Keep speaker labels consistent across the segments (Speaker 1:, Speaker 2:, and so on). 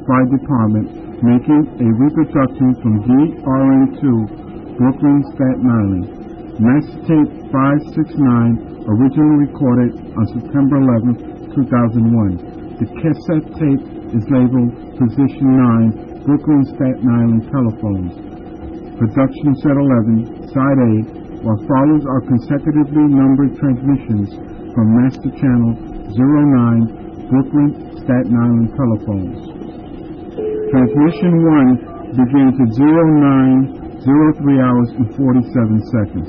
Speaker 1: Fire Department, making a reproduction from DRN2, Brooklyn, Staten Island. Master tape 569, originally recorded on September 11, 2001. The cassette tape is labeled Position 9, Brooklyn, Staten Island telephones. Production set 11, Side A, while follows are consecutively numbered transmissions from Master Channel 09, Brooklyn, Staten Island telephones. Transmission 1 begins at 09:03 hours and 47 seconds.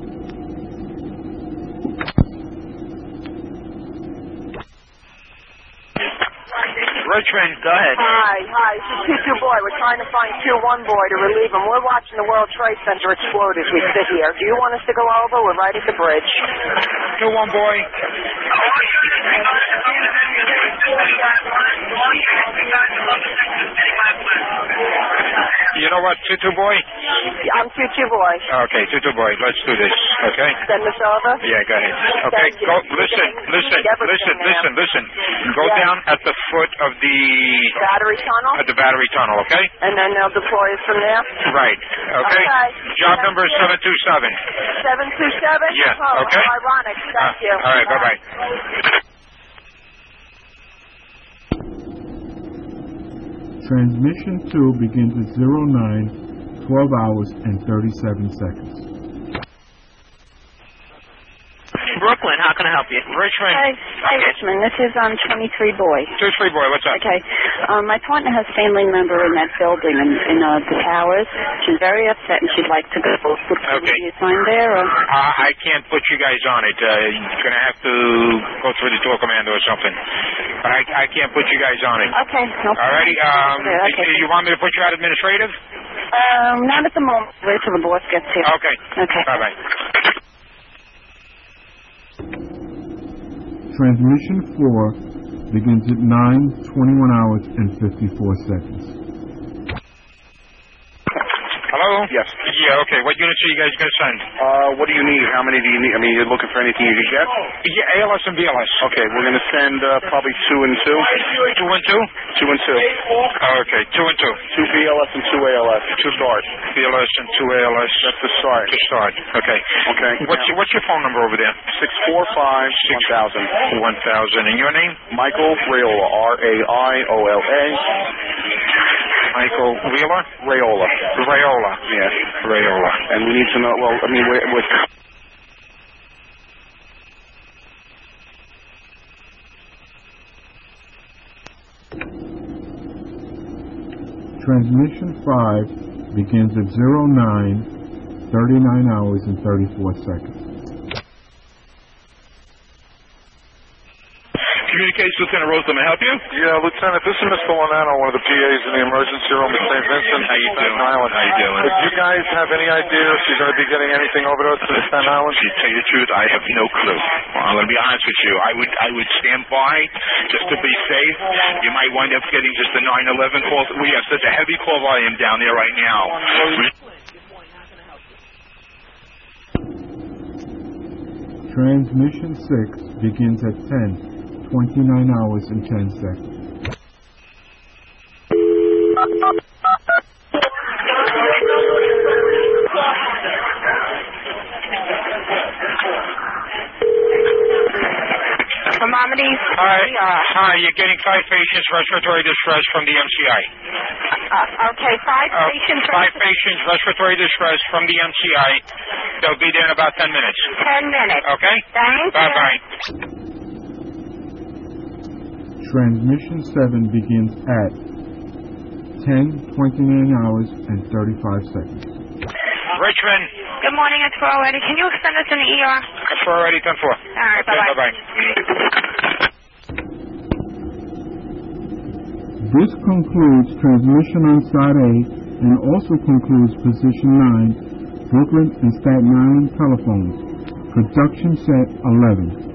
Speaker 2: Richmond, go ahead.
Speaker 3: Hi. This is 2-2 boy. We're trying to find 2-1 boy to relieve him. We're watching the World Trade Center explode as we sit here. Do you want us to go over? We're right at the bridge.
Speaker 2: 2-1 boy. You know what, 2-2 boy?
Speaker 3: I'm 2-2 boy.
Speaker 2: Okay, 2-2 boy. Let's do this, okay?
Speaker 3: Send this over?
Speaker 2: Yeah, go ahead. Okay, go. Listen. Go down at the foot of the
Speaker 3: battery tunnel?
Speaker 2: At the battery tunnel, okay?
Speaker 3: And then they'll deploy us from there?
Speaker 2: Right. Okay. Job number is 727.
Speaker 3: 727?
Speaker 2: Yeah,
Speaker 3: oh,
Speaker 2: okay.
Speaker 3: Ironic. Thank you.
Speaker 2: All right, bye-bye.
Speaker 1: Transmission 2 begins at 09:12 hours and 37 seconds.
Speaker 4: Brooklyn, how can I help you?
Speaker 2: Richmond.
Speaker 5: Hi, Richmond. This is 23 boy.
Speaker 2: 23 boy, what's up?
Speaker 5: Okay. My partner has a family member in that building in the towers. She's very upset and she'd like to go.
Speaker 2: Okay.
Speaker 5: You sign there? Or?
Speaker 2: I can't put you guys on it. You're going to have to go through the tour commando or something. But I can't put you guys on it.
Speaker 5: Okay. No problem.
Speaker 2: All righty.
Speaker 5: Okay.
Speaker 2: You want me to put you out administrative?
Speaker 5: Not at the moment. Wait till the boss gets here.
Speaker 2: Okay.
Speaker 5: Okay.
Speaker 2: Bye-bye.
Speaker 1: Transmission 4 begins at 9:21 hours and 54 seconds.
Speaker 2: Hello?
Speaker 6: Yes.
Speaker 2: Yeah, okay. What units are you guys going to send?
Speaker 6: What do you need? How many do you need? I mean, you're looking for anything you can get?
Speaker 2: Yeah, ALS and BLS.
Speaker 6: Okay, we're going to send probably 2 and 2.
Speaker 2: 2 and 2?
Speaker 6: 2 and 2.
Speaker 2: Okay, 2 and 2.
Speaker 6: 2 BLS and 2 ALS. To start.
Speaker 2: BLS and 2 ALS.
Speaker 6: That's the start.
Speaker 2: To start. Okay.
Speaker 6: Okay.
Speaker 2: What's your phone number over there?
Speaker 6: 645-1000.
Speaker 2: 1000. And your name?
Speaker 6: Michael Raiola. R-A-I-O-L-A.
Speaker 2: Michael Wheeler?
Speaker 6: Raiola.
Speaker 2: Raiola.
Speaker 6: Yes.
Speaker 2: Raiola.
Speaker 6: And we need to know, well, I mean, we're
Speaker 1: Transmission 5 begins at 09:39 hours and 34 seconds.
Speaker 7: Communications, Lieutenant Rose, may I help you?
Speaker 8: Yeah, Lieutenant, this is Mr. Lonano, one of the PAs in the emergency room at St. Vincent.
Speaker 7: How you doing?
Speaker 8: Island.
Speaker 7: How you doing?
Speaker 8: Do you guys have any idea if you're going to be getting anything over to us to Staten Island?
Speaker 7: To tell you the truth, I have no clue. I'm going to be honest with you. I would stand by just to be safe. You might wind up getting just a 911 call. We have such a heavy call volume down there right now.
Speaker 1: Transmission 6 begins at 10:29 hours and 10 seconds.
Speaker 3: Maimonides?
Speaker 2: Hi, you're getting 5 patients respiratory distress from the MCI.
Speaker 3: Okay, 5 patients.
Speaker 2: 5 patients respiratory distress from the MCI. They'll be there in about 10 minutes.
Speaker 3: 10 minutes.
Speaker 2: Okay?
Speaker 3: Thank you.
Speaker 2: Bye-bye.
Speaker 1: Transmission 7 begins at 10:29 hours and 35 seconds.
Speaker 2: Richmond.
Speaker 3: Good morning, it's 4:30. Can you extend us in the ER?
Speaker 2: 4:30, 10-4.
Speaker 3: All right,
Speaker 2: okay,
Speaker 3: bye-bye.
Speaker 1: This concludes transmission on Side A and also concludes Position 9, Brooklyn and Staten Island telephones. Production set 11.